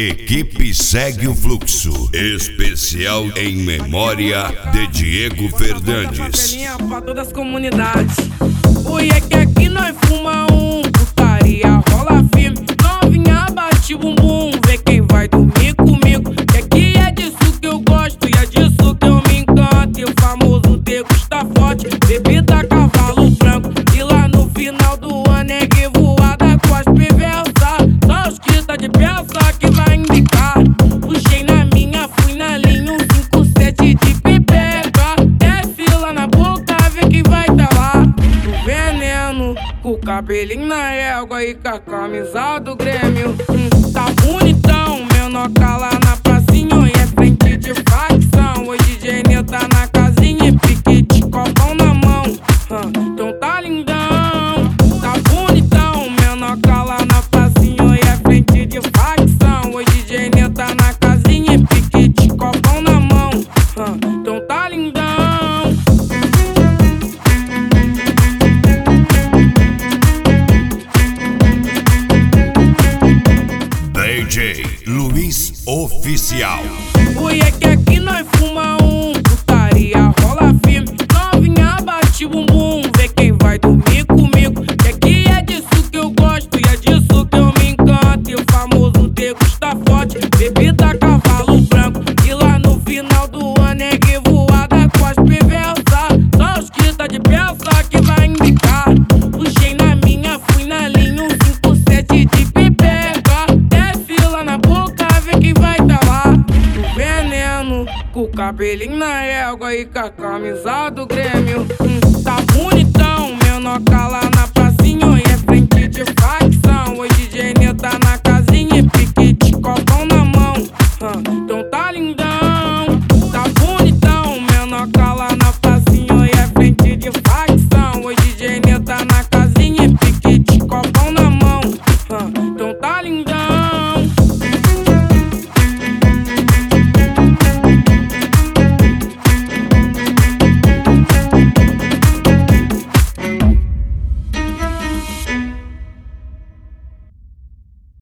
Equipe Segue o Fluxo. Especial em memória de Diego Fernandes. Pra todas as comunidades. Oi, é que aqui nós fuma putaria rola firme. Novinha bate bumbum, vê quem vai dormir comigo. Que aqui é disso que eu gosto e é disso que eu me encanto. E o famoso degusta forte, bebida cavalo branco. E lá no final do ano é revoada com as perversas. Só os que tá de peça que vai indicar. Puxei na minha, fui na linha, 57 de pipeca. Desce lá na boca, vê quem vai tá lá. Do veneno, com o cabelinho na égua e com a camisa do Grêmio. Tá bonitão, menor lá na pracinha e é frente de facção. Hoje DJ tá na casinha e piquete, copão na mão. Então tá lindão, tá bonitão, menor lá na pracinha e é frente de facção. Hoje DJ tá na casinha e piquete, copão na mão. Então tá lindão. DJ Luiz Oficial. Oi, é que aqui nós fuma putaria rola firme. Novinha bate bumbum, vê quem vai dormir comigo. Que aqui é disso que eu gosto e é disso que eu me encanto. E o famoso degusta forte, bebida cavalo branco. E lá no final do ano é revoada com as perversas. Só os que tá de peça que vai indicar. Puxei na minha, fui na linha, 57 de pipeca. Desce lá na boca, vê quem vai tá lá. Do veneno, com o cabelinho na égua e com a camisa do Grêmio. Tá bonitão, menor lá na pracinha e é frente de facção. Hoje DJ